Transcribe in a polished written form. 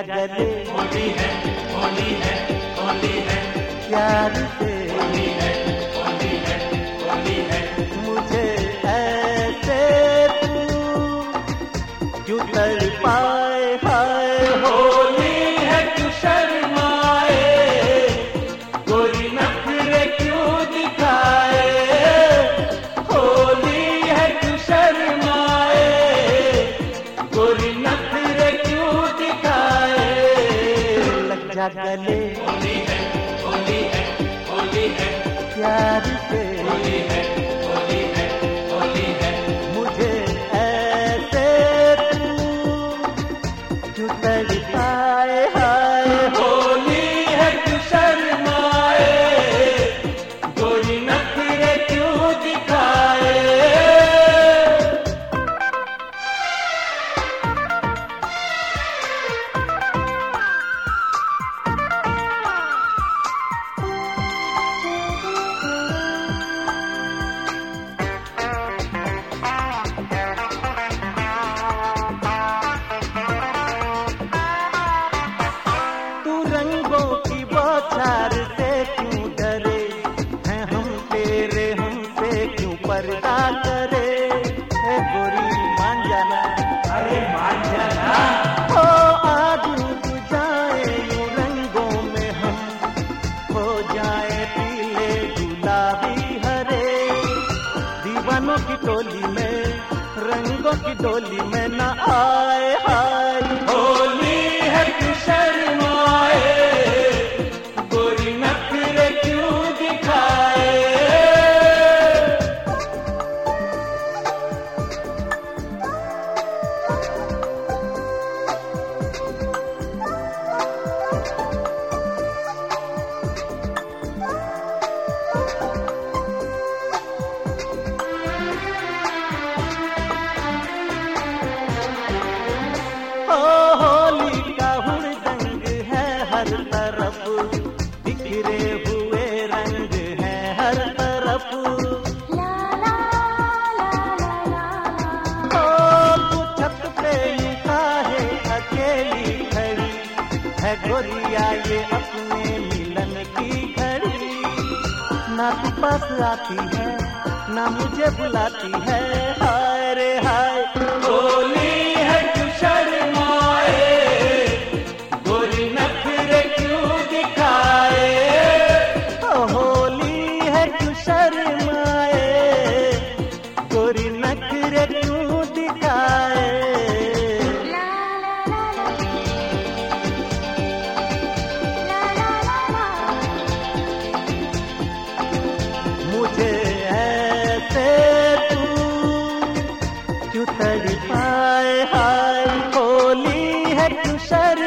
गले। होली है, होली है, होली है, प्यार से होली है, होली है, होली है। मुझे ऐसे तू क्यों तड़पाए हाय। होली है क्यों शर्माए, गोरी नखरे क्यों दिखाए। होली है क्यों शर्माए, गोरी नखरे क्यों दिखाए। लग जा गले। होली है, होली है, होली है, प्यार से होली है, होली है, होली है। मुझे ऐसे तू क्यों तड़पाए हाय। होली है क्यों शर्माए, गोरी नखरे क्यों दिखाए। तू रंगों की बौछार से क्यों डरे, हैं हम तेरे हमसे क्यों पर्दा करे। ए गोरी मान जाना, अरे मान जाना। हो आज डूब जाए यूं रंगों में हम, हो जाए पीले गुलाबी हरे। दीवानों की टोली में रंगों की डोली में न आए हाय। होली है क्यों शर्माए, गोरी नखरे क्यों दिखाए। ओ होली का हुड़दंग है हर तरफ, बिखरे हुए रंग है हर तरफ। ओ तू छत पे यूं काहे अकेली खड़ी है गोरिया ये अपने मिलन की घड़ी। ना तू पास आती है ना मुझे बुलाती है हाय रे हाय। होली है क्यों शर्माए, गोरी नखरे क्यों दिखाए। ओ होली है क्यों शर्माए, गोरी नखरे क्यों दिखाए। मुझे ऐसे तू क्यों तड़पाए हाय। होली है क्यों शर्माए।